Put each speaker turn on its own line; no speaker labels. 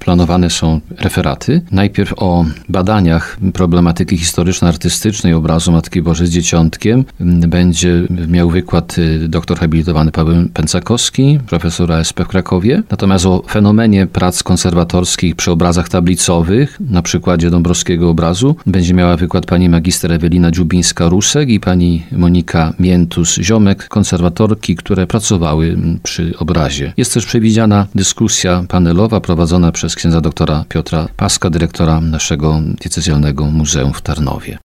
planowane są referaty. Najpierw o badaniach problematyki historyczno-artystycznej obrazu Matki Bożej z Dzieciątkiem będzie miał wykład doktor habilitowany Paweł Pęcakowski, profesor ASP w Krakowie. Natomiast o fenomenie prac konserwatorskich przy obrazach tablicowych, na przykładzie dąbrowskiego obrazu, będzie miała wykład pani magister Ewelina Dziubińska-Rusek i pani Monika Miętus-Ziomek, konserwatorki, które pracowały przy obrazie. Jest też przewidziana dyskusja panelowa prowadzona przez księdza doktora Piotra Paska, dyrektora naszego diecezjalnego muzeum w Tarnowie.